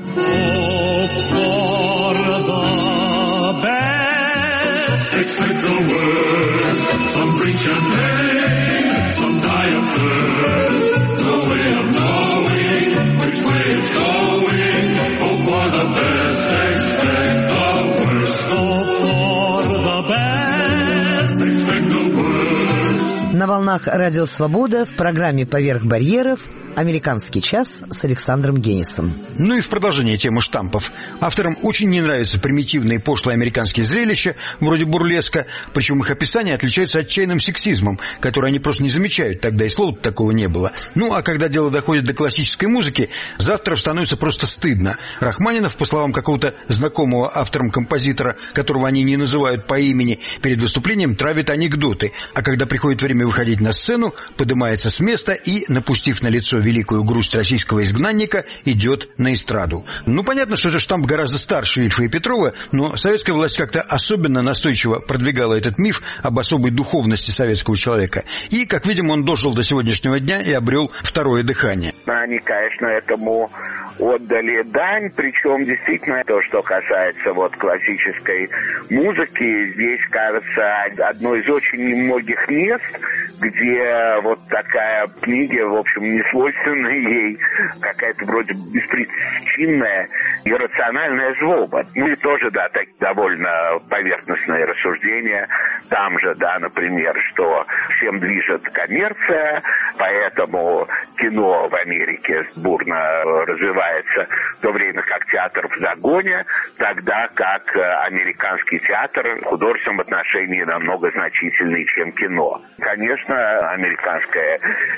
На волнах Радио Свобода в программе «Поверх барьеров» «Американский час» с Александром Генисом. Ну и в продолжение темы штампов. Авторам очень не нравятся примитивные и пошлые американские зрелища, вроде бурлеска, причем их описания отличаются отчаянным сексизмом, который они просто не замечают, тогда и слова такого не было. Ну а когда дело доходит до классической музыки, за авторов становится просто стыдно. Рахманинов, по словам какого-то знакомого автором-композитора, которого они не называют по имени, перед выступлением травит анекдоты, а когда приходит время выходить на сцену, поднимается с места и, напустив на лицо великую грусть российского изгнанника, идет на эстраду. Ну, понятно, что этот штамп гораздо старше Ильфа и Петрова, но советская власть как-то особенно настойчиво продвигала этот миф об особой духовности советского человека. И, как видим, он дожил до сегодняшнего дня и обрел второе дыхание. Они, конечно, этому отдали дань, причем действительно то, что касается вот классической музыки, здесь, кажется, одно из очень немногих мест, где вот такая книга, в общем, не свойственная ей, какая-то вроде беспричинная иррациональная злоба. Ну и тоже, да, так, довольно поверхностные рассуждения. Там же, да, например, что всем движет коммерция, поэтому кино в Америке бурно развивается, в то время как театр в загоне, тогда как американский театр в художественном отношении намного значительнее, чем кино. Конечно, американское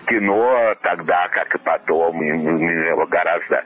кино тогда, как и потом, имело гораздо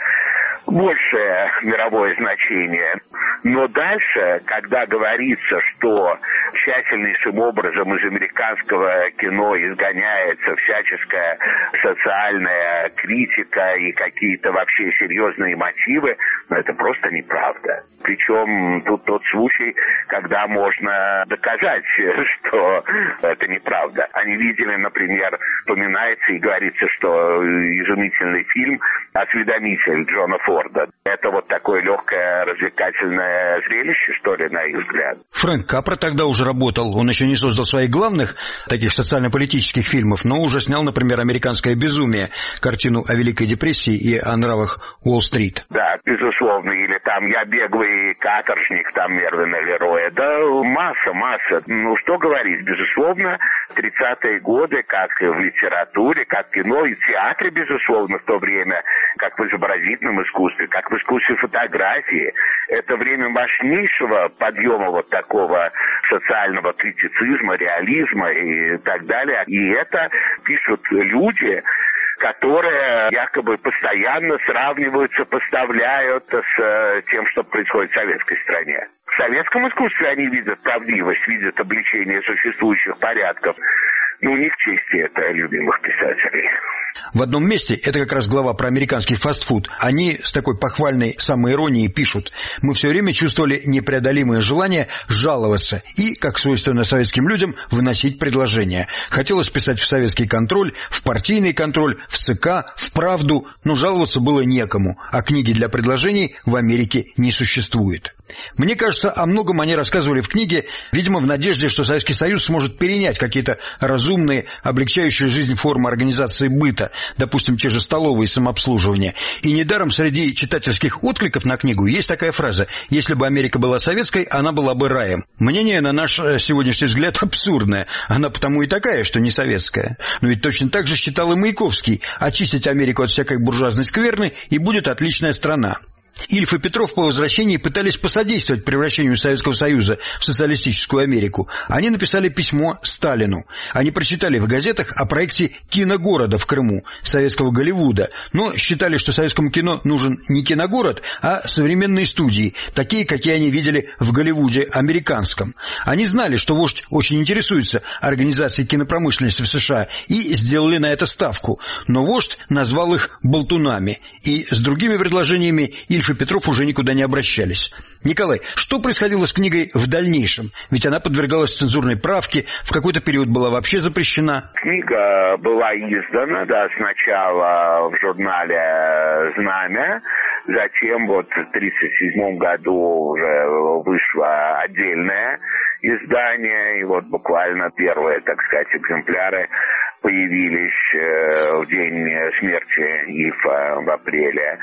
большее мировое значение. Но дальше, когда говорится, что тщательнейшим образом из американского кино изгоняется всяческая социальная критика и какие-то вообще серьезные мотивы, но это просто неправда. Причем тут тот случай, когда можно доказать, что это неправда. Они видели, например, вспоминается и говорится, что изумительный фильм «Осведомитель» Джона Форда. Это вот такое легкое развлекательное зрелище, что ли, на их взгляд. Фрэнк Капра тогда уже работал. Он еще не создал своих главных таких социально-политических фильмов, но уже снял, например, «Американское безумие», картину о Великой депрессии и о нравах Уолл-стрит. Да, безусловно. Или там «Я беглый каторжник», там Мервина Лероя. Да, масса. Ну, что говорить, безусловно, 30-е годы, как в литературе, как в кино и в театре, безусловно, в то время, как в изобразительном искусстве, как в искусстве фотографии. Это время мощнейшего подъема вот такого социального критицизма, реализма и так далее. И это пишут люди, которые якобы постоянно сравниваются, поставляют с тем, что происходит в советской стране. В советском искусстве они видят правдивость, видят обличение существующих порядков. Ну, не к чести это любимых писателей. В одном месте, это как раз глава про американский фастфуд, они с такой похвальной самоиронией пишут: «Мы все время чувствовали непреодолимое желание жаловаться и, как свойственно советским людям, выносить предложения. Хотелось писать в советский контроль, в партийный контроль, в ЦК, в «Правду», но жаловаться было некому, а книги для предложений в Америке не существует». Мне кажется, о многом они рассказывали в книге, видимо, в надежде, что Советский Союз сможет перенять какие-то разумные, облегчающие жизнь формы организации быта, допустим, те же столовые самообслуживания. И недаром среди читательских откликов на книгу есть такая фраза: «Если бы Америка была советской, она была бы раем». Мнение, на наш сегодняшний взгляд, абсурдное. Она потому и такая, что не советская. Но ведь точно так же считал и Маяковский: очистить Америку от всякой буржуазной скверны, и будет отличная страна. Ильф и Петров по возвращении пытались посодействовать превращению Советского Союза в социалистическую Америку. Они написали письмо Сталину. Они прочитали в газетах о проекте киногорода в Крыму, советского Голливуда, но считали, что советскому кино нужен не киногород, а современные студии, такие, какие они видели в Голливуде американском. Они знали, что вождь очень интересуется организацией кинопромышленности в США, и сделали на это ставку. Но вождь назвал их болтунами, и с другими предложениями Ильф и Петров уже никуда не обращались. Николай, что происходило с книгой в дальнейшем? Ведь она подвергалась цензурной правке, в какой-то период была вообще запрещена. Книга была издана, да, сначала в журнале «Знамя», затем вот в 1937 году уже вышло отдельное издание, и вот буквально первые, так сказать, экземпляры появились в день смерти Ильфа в апреле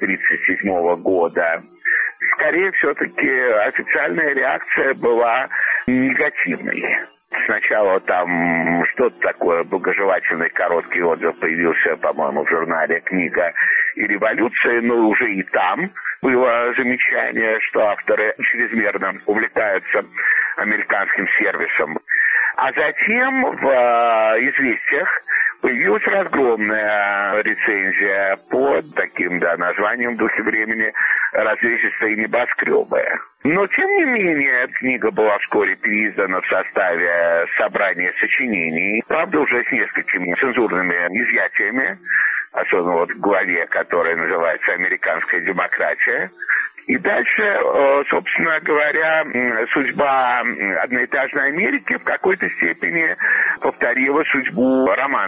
1937 года. Скорее, все-таки официальная реакция была негативной. Сначала там что-то такое, благожелательный короткий отзыв появился, по-моему, в журнале «Книга и революция», но уже и там было замечание, что авторы чрезмерно увлекаются американским сервисом. А затем в «Известиях» появилась разгромная рецензия под таким, да, названием в духе времени «Развесистые небоскребы». Но, тем не менее, книга была вскоре переиздана в составе собрания сочинений, правда, уже с несколькими цензурными изъятиями, особенно вот в главе, которая называется «Американская демократия». И дальше, собственно говоря, судьба одноэтажной Америки в какой-то степени повторила судьбу романов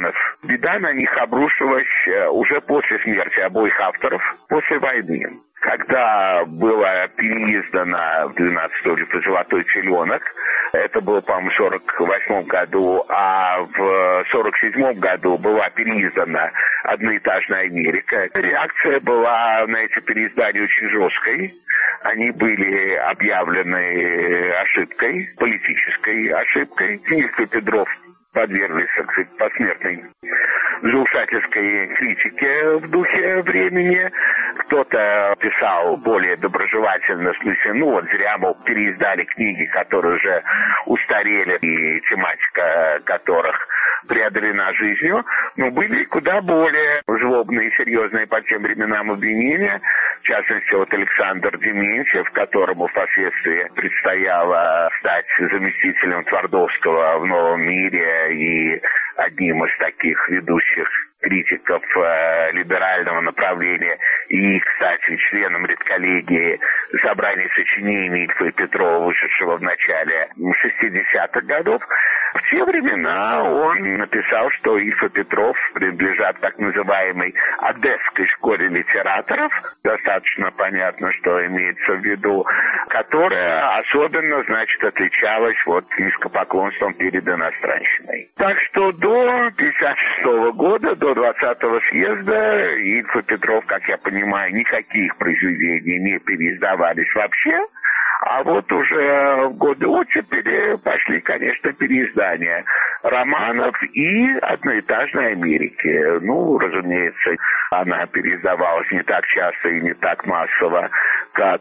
Беда на них обрушилась уже после смерти обоих авторов, после войны. Когда было переиздано в 12 веке «Золотой теленок», это было, по-моему, в 1948 году, а в 1947 году была переиздана «Одноэтажная Америка». Реакция была на эти переиздания очень жесткой. Они были объявлены ошибкой, политической ошибкой. Ильф и Петров подверглись, так сказать, посмертной заушательской критике в духе времени. Кто-то писал более доброжелательно, в смысле, зря, мол, переиздали книги, которые уже устарели, и тематика которых преодолена жизнью, но были куда более злобные и серьезные по тем временам обвинения. В частности, Александр Дементьев, которому впоследствии предстояло стать заместителем Твардовского в «Новом мире» и одним из таких ведущих критиков либерального направления и, кстати, членом редколлегии собрания сочинений Ильфа и Петрова, вышедшего в начале 60-х годов. В те времена он написал, что Ильф и Петров принадлежат так называемой одесской школе литераторов, достаточно понятно, что имеется в виду, которая особенно, отличалась низкопоклонством перед иностранщиной. Так что до 1956 года, до 20-го съезда, Ильф и Петров, как я понимаю, никаких произведений не переиздавались вообще. А вот уже в годы оттепели пошли, конечно, переиздания романов и «Одноэтажной Америки». Разумеется, она переиздавалась не так часто и не так массово, как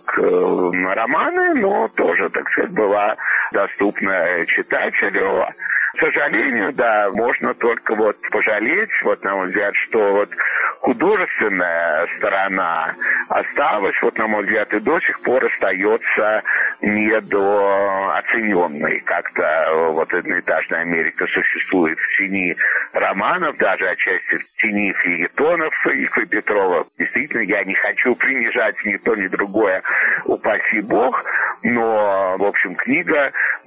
романы, но тоже, так сказать, была доступна читателю. К сожалению, да, можно только пожалеть, на мой взгляд, что художественная сторона осталась, на мой взгляд, и до сих пор остается недооцененной. Как-то «Одноэтажная Америка» существует в тени романов, даже отчасти в тени фельетонов Ильфа и Петрова. Действительно, я не хочу принижать ни то, ни другое, упаси Бог, но, в общем, книга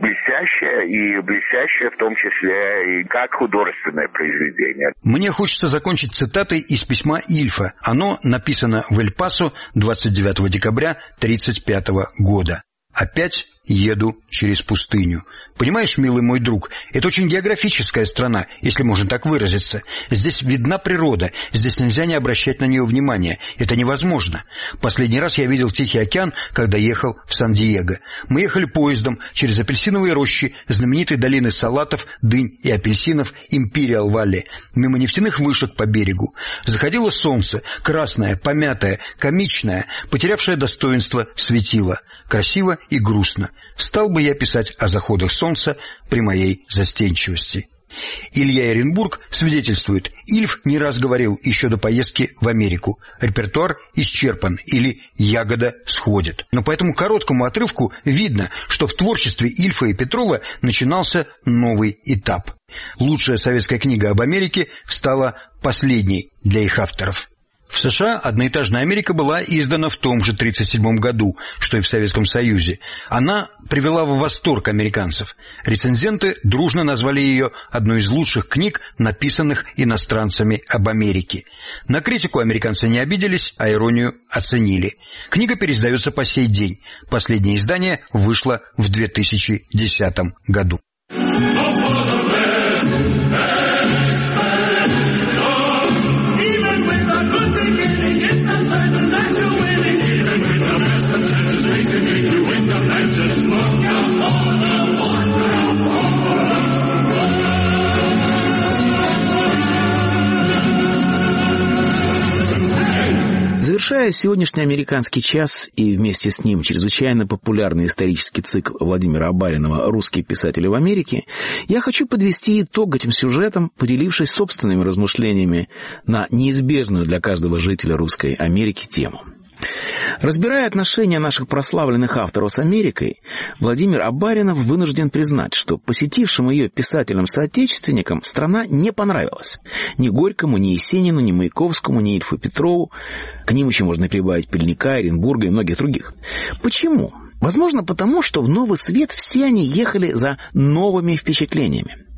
блестящая в том числе и как художественное произведение. Мне хочется закончить цитатой из письма Ильфа. Оно написано в Эль-Пасо 29 декабря 1935 года. «Опять еду через пустыню. Понимаешь, милый мой друг, это очень географическая страна, если можно так выразиться. Здесь видна природа, здесь нельзя не обращать на нее внимания. Это невозможно. Последний раз я видел Тихий океан, когда ехал в Сан-Диего. Мы ехали поездом через апельсиновые рощи знаменитой долины салатов, дынь и апельсинов Империал Валли, мимо нефтяных вышек по берегу. Заходило солнце, красное, помятое, комичное, потерявшее достоинство светило. Красиво и грустно. Стал бы я писать о заходах солнца при моей застенчивости». Илья Эренбург свидетельствует, Ильф не раз говорил еще до поездки в Америку: репертуар исчерпан или ягода сходит. Но по этому короткому отрывку видно, что в творчестве Ильфа и Петрова начинался новый этап. Лучшая советская книга об Америке стала последней для их авторов. В США «Одноэтажная Америка» была издана в том же 1937 году, что и в Советском Союзе. Она привела в восторг американцев. Рецензенты дружно назвали ее одной из лучших книг, написанных иностранцами об Америке. На критику американцы не обиделись, а иронию оценили. Книга переиздается по сей день. Последнее издание вышло в 2010 году. Завершая сегодняшний американский час и вместе с ним чрезвычайно популярный исторический цикл Владимира Абаринова «Русские писатели в Америке», я хочу подвести итог этим сюжетам, поделившись собственными размышлениями на неизбежную для каждого жителя русской Америки тему. Разбирая отношения наших прославленных авторов с Америкой, Владимир Абаринов вынужден признать, что посетившим ее писателям-соотечественникам страна не понравилась. Ни Горькому, ни Есенину, ни Маяковскому, ни Ильфу Петрову. К ним еще можно прибавить Пельника, Эренбурга и многих других. Почему? Возможно, потому что в Новый Свет все они ехали за новыми впечатлениями.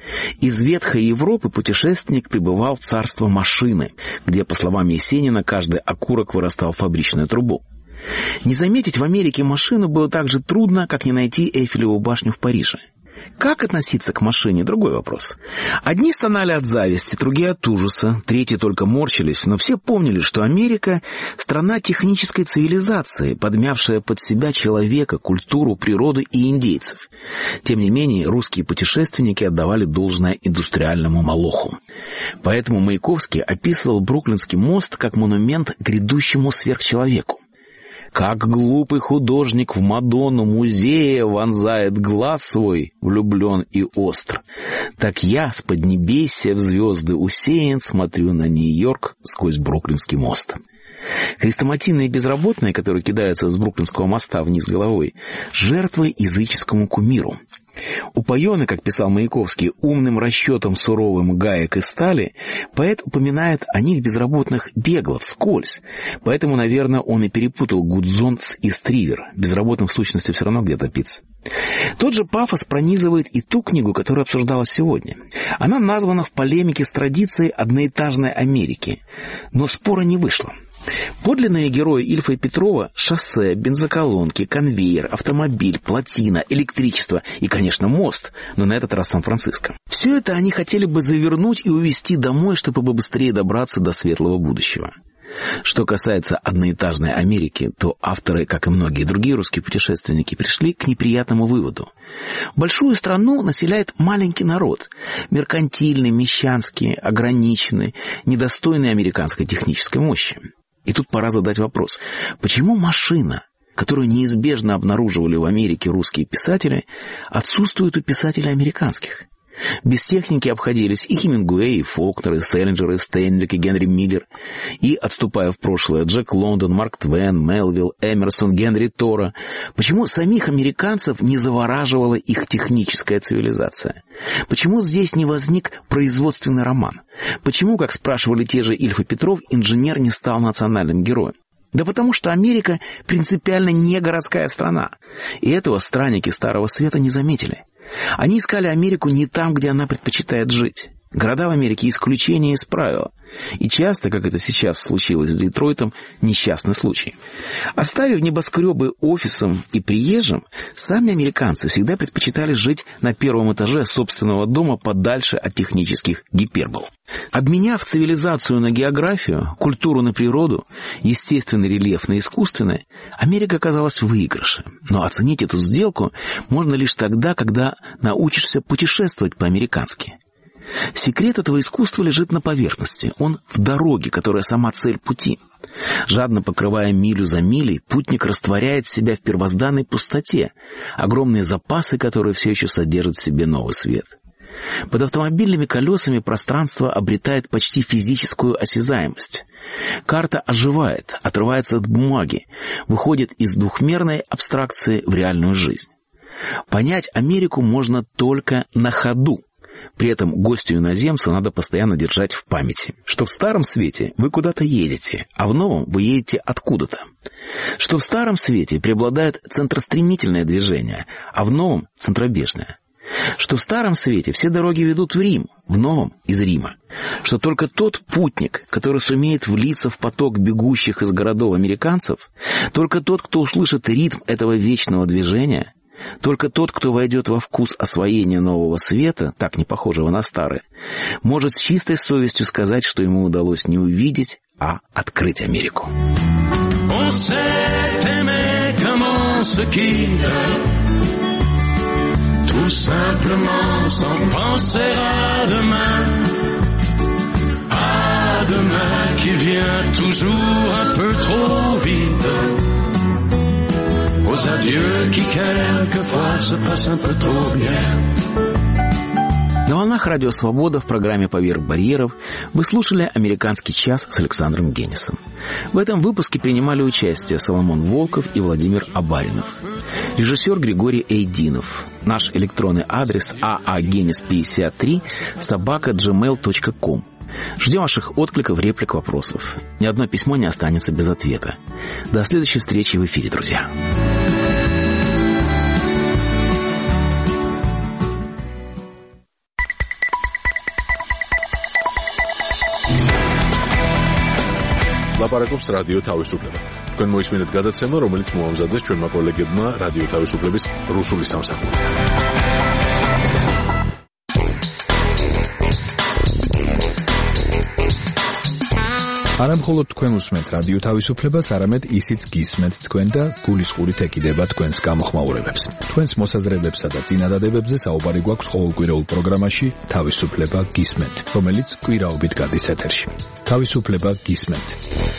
Из ветхой Европы путешественник прибывал в царство машины, где, по словам Есенина, каждый окурок вырастал в фабричную трубу. Не заметить в Америке машину было так же трудно, как не найти Эйфелеву башню в Париже. Как относиться к машине – другой вопрос. Одни стонали от зависти, другие от ужаса, третьи только морщились, но все помнили, что Америка – страна технической цивилизации, подмявшая под себя человека, культуру, природу и индейцев. Тем не менее, русские путешественники отдавали должное индустриальному молоху. Поэтому Маяковский описывал Бруклинский мост как монумент грядущему сверхчеловеку. Как глупый художник в Мадонну музея вонзает глаз свой, влюблен и остр, так я с поднебесья в звезды усеян смотрю на Нью-Йорк сквозь Бруклинский мост. Хрестоматийные безработные, которые кидаются с Бруклинского моста вниз головой, жертвы языческому кумиру. Упоенный, как писал Маяковский, умным расчетом суровым гаек и стали, поэт упоминает о них безработных бегло, вскользь. Поэтому, наверное, он и перепутал Гудзон с Истривер. Безработным в сущности все равно где-то пицца. Тот же пафос пронизывает и ту книгу, которая обсуждалась сегодня. Она названа в полемике с традицией одноэтажной Америки, но спора не вышло. Подлинные герои Ильфа и Петрова – шоссе, бензоколонки, конвейер, автомобиль, плотина, электричество и, конечно, мост, но на этот раз Сан-Франциско. Все это они хотели бы завернуть и увезти домой, чтобы побыстрее добраться до светлого будущего. Что касается одноэтажной Америки, то авторы, как и многие другие русские путешественники, пришли к неприятному выводу. Большую страну населяет маленький народ, меркантильный, мещанский, ограниченный, недостойный американской технической мощи. И тут пора задать вопрос, почему машина, которую неизбежно обнаруживали в Америке русские писатели, отсутствует у писателей американских? Без техники обходились и Хемингуэй, и Фолкнер, и Селлинджер, и Стейнбек, и Генри Миллер, и, отступая в прошлое, Джек Лондон, Марк Твен, Мелвилл, Эмерсон, Генри Торо. Почему самих американцев не завораживала их техническая цивилизация? Почему здесь не возник производственный роман? Почему, как спрашивали те же Ильф и Петров, инженер не стал национальным героем? Да потому что Америка принципиально не городская страна, и этого странники Старого Света не заметили. Они искали Америку не там, где она предпочитает жить. Города в Америке исключение из правила. И часто, как это сейчас случилось с Детройтом, несчастный случай. Оставив небоскребы офисам и приезжим, сами американцы всегда предпочитали жить на первом этаже собственного дома подальше от технических гипербол. Обменяв цивилизацию на географию, культуру на природу, естественный рельеф на искусственный, Америка оказалась в выигрыше. Но оценить эту сделку можно лишь тогда, когда научишься путешествовать по-американски. Секрет этого искусства лежит на поверхности. Он в дороге, которая сама цель пути. Жадно покрывая милю за милей, путник растворяет себя в первозданной пустоте, огромные запасы, которые все еще содержат в себе новый свет. Под автомобильными колесами пространство обретает почти физическую осязаемость. Карта оживает, отрывается от бумаги, выходит из двухмерной абстракции в реальную жизнь. Понять Америку можно только на ходу. При этом гостю-иноземцу надо постоянно держать в памяти, что в Старом Свете вы куда-то едете, а в Новом вы едете откуда-то. Что в Старом Свете преобладает центростремительное движение, а в Новом – центробежное. Что в Старом Свете все дороги ведут в Рим, в Новом – из Рима. Что только тот путник, который сумеет влиться в поток бегущих из городов американцев, только тот, кто услышит ритм этого вечного движения, только тот, кто войдет во вкус освоения нового света, так не похожего на старый, может с чистой совестью сказать, что ему удалось не увидеть, а открыть Америку. Tout simplement sans penser à demain qui vient toujours un peu trop vite, aux adieux qui quelquefois se passent un peu trop bien. На волнах Радио Свобода в программе «Поверх барьеров» вы слушали «Американский час» с Александром Генисом. В этом выпуске принимали участие Соломон Волков и Владимир Абаринов. Режиссер Григорий Эйдинов. Наш электронный адрес aagenis53@gmail.com. Ждем ваших откликов, реплик, вопросов. Ни одно письмо не останется без ответа. До следующей встречи в эфире, друзья. ლაპარაკობს რადიო თავისუფლება. თქვენ მოისმინეთ გადაცემა, რომელიც მოამზადეს ჩვენმა კოლეგებმა რადიო თავისუფლების რუსული სამსახური. არა მხოლოდ თქვენ უსმენთ რადიო თავისუფლებას, არამედ ისიც გისმენთ თქვენ და გულისყურით ეკიდება თქვენს გამოხმაურებებს. თქვენს მოსაზრებებსა და წინადადებებზე საუბარი გვაქვს ყოველკვირეულ პროგრამაში თავისუფლება გისმენთ, რომელიც კვირაობით გადის ეთერში. თავისუფლება გისმენთ.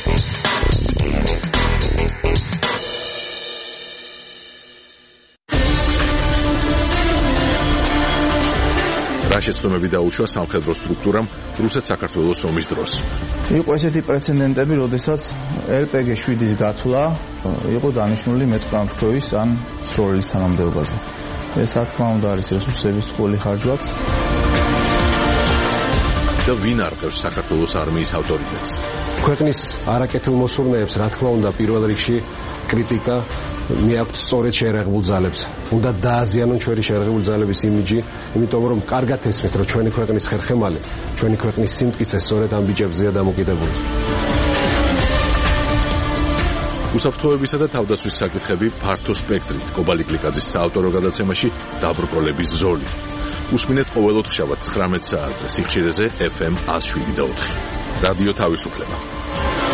შეცდომები დაუშვა სამხედრო სტრუქტურამ რუსეთ-საქართველოს ომის დროს. იყო ესეთი პრეცედენტები, როდესაც LPG-7-ის გათვლა იყო დანიშნული მეტყამფრქვევის ან სროლის თანამდებობაზე. ეს რა თქმა უნდა არის რესურსების ტყუილი ხარჯვაც. და ვინ არყევს საქართველოს არმიის ავტორიტეტს? ქვეყნის არაკეთილ მოსურნეებს, რა თქმა უნდა, პირველ რიგში კრიტიკა მიაქვთ სწორედ შეერაღებულ ძალებს. უნდა დააზიანონ ჩვენი შეერაღებული ძალების იმიჯი, იმიტომ რომ კარგად ესმით, რომ ჩვენი ქვეყნის ხერხემალი, ჩვენი ქვეყნის სიმტკიცე სწორედ ამ ბიჭებზეა დამოკიდებული. უსაფრთხოებისა და თავდაცვის საკითხები ფართო სპექტრით. კობალი კლიკაძის საავტორო გადაცემაში დაბრკოლების ზოლი. უსმინეთ ყოველ ოთხშაბათს 19 საათზე სიხშირეზე FM 107.4. რადიო თავისუფლება.